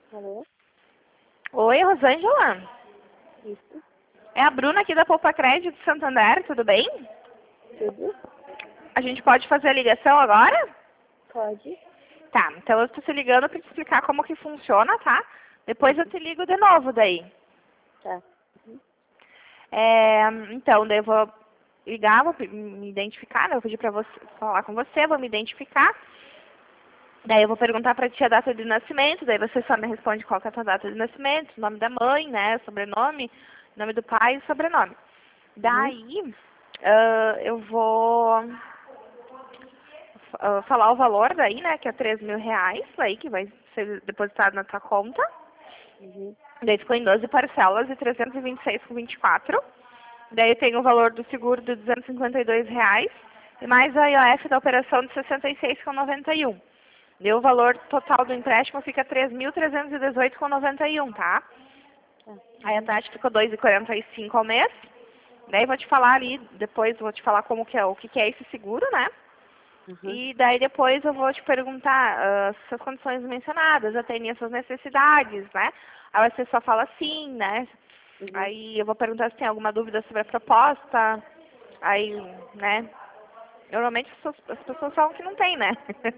Alô? Oi, Rosângela. Isso? É a Bruna aqui da Poupa Crédito Santander, tudo bem? Tudo? A gente pode fazer a ligação agora? Pode? Tá, então eu estou te ligando para te explicar como que funciona, tá? Depois eu te ligo de novo daí. Tá. Então, daí eu vou ligar, vou me identificar, né? Eu vou pedir para você falar com você, vou me identificar. Daí eu vou perguntar para ti a data de nascimento, daí você só me responde qual que é a tua data de nascimento, nome da mãe, né, sobrenome, nome do pai e sobrenome. Daí eu vou falar o valor daí, né, que é R$ 3.000, daí que vai ser depositado na tua conta. Uhum. Daí ficou em 12 parcelas de 326,24. Daí tem o valor do seguro de R$ 252 e mais a IOF da operação de 66,91. Daí o valor total do empréstimo fica 3.318,91, tá? Tá. Aí a taxa ficou 2,45 ao mês. Daí vou te falar ali, depois vou te falar como que é, o que que é esse seguro, né? Uhum. E daí depois eu vou te perguntar se as condições mencionadas atendem às suas necessidades, né? Aí você só fala sim, né? Uhum. Aí eu vou perguntar se tem alguma dúvida sobre a proposta. Aí, né? Normalmente as pessoas falam que não tem, né?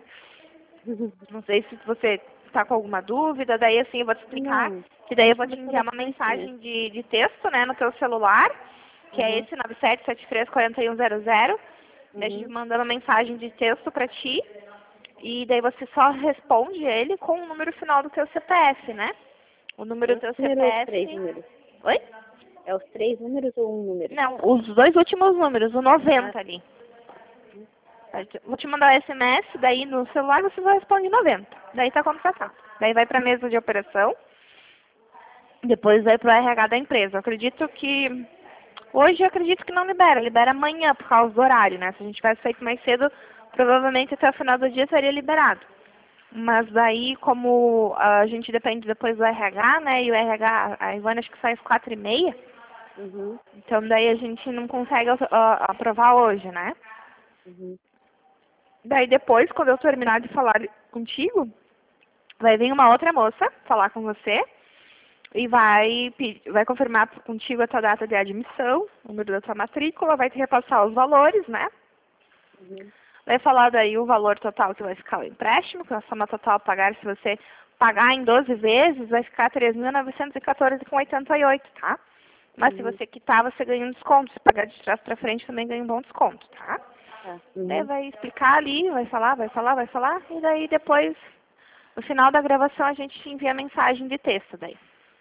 Não sei se você está com alguma dúvida, daí assim eu vou te explicar, Não. que daí eu vou Deixa te no enviar uma telefone sim. mensagem de texto, né, no teu celular, que é Uhum. esse 97734100. Daí a gente Uhum. manda uma mensagem de texto para ti, e daí você só responde ele com o número final do teu CPF, né? O número É do os teu números ou os três CPF... números? Oi? É os 3 números ou um número? Não, os dois últimos números, o 90 Ah, ali. Vou te mandar o SMS, daí no celular você vai responder 90. Daí tá contratado. Daí vai para a mesa de operação, depois vai para o RH da empresa. Eu acredito que... Hoje eu acredito que não libera amanhã por causa do horário, né? Se a gente tivesse feito mais cedo, provavelmente até o final do dia seria liberado. Mas daí, como a gente depende depois do RH, né? E o RH, a Ivana acho que sai às 4h30, Uhum. então daí a gente não consegue aprovar hoje, né? Uhum. Daí depois, quando eu terminar de falar contigo, vai vir uma outra moça falar com você e vai confirmar contigo a tua data de admissão, o número da tua matrícula, vai te repassar os valores, né? Uhum. Vai falar daí o valor total que vai ficar o empréstimo, que é a soma total a pagar, se você pagar em 12 vezes, vai ficar 3.914,88, tá? Mas se Uhum. você quitar, você ganha um desconto. Se pagar de trás para frente, também ganha um bom desconto, tá? Tá. Daí Uhum. vai explicar ali, vai falar, e daí depois, no final da gravação, a gente te envia a mensagem de texto daí.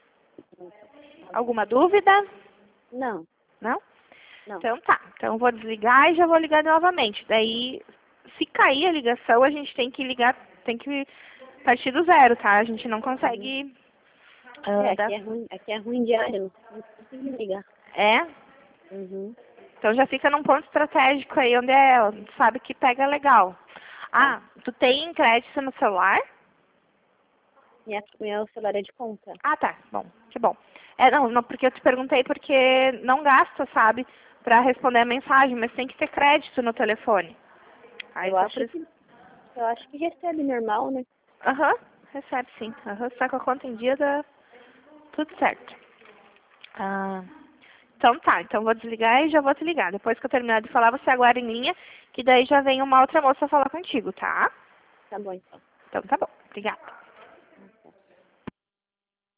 Tá bom. Alguma dúvida? Não. Não? Não. Então tá. Então eu vou desligar e já vou ligar novamente. Daí, se cair a ligação, a gente tem que ligar, tem que partir do zero, tá? A gente não Uhum. consegue dar... Aqui é ruim diário, não consigo ligar. É? Uhum. Então já fica num ponto estratégico aí, onde sabe que pega legal. Tá. Ah, tu tem crédito no celular? Meu celular é de conta. Ah, tá. Bom, que bom. Não, porque eu te perguntei porque não gasta, sabe, para responder a mensagem, mas tem que ter crédito no telefone. Aí Eu só acho por isso. que, eu acho que recebe normal, né? Aham, recebe sim. Aham, se tá com a conta em dia, dá tudo certo. Ah, então tá, então vou desligar e já vou te ligar. Depois que eu terminar de falar, você aguarda em linha, que daí já vem uma outra moça falar contigo, tá? Tá bom então. Então tá bom. Obrigada.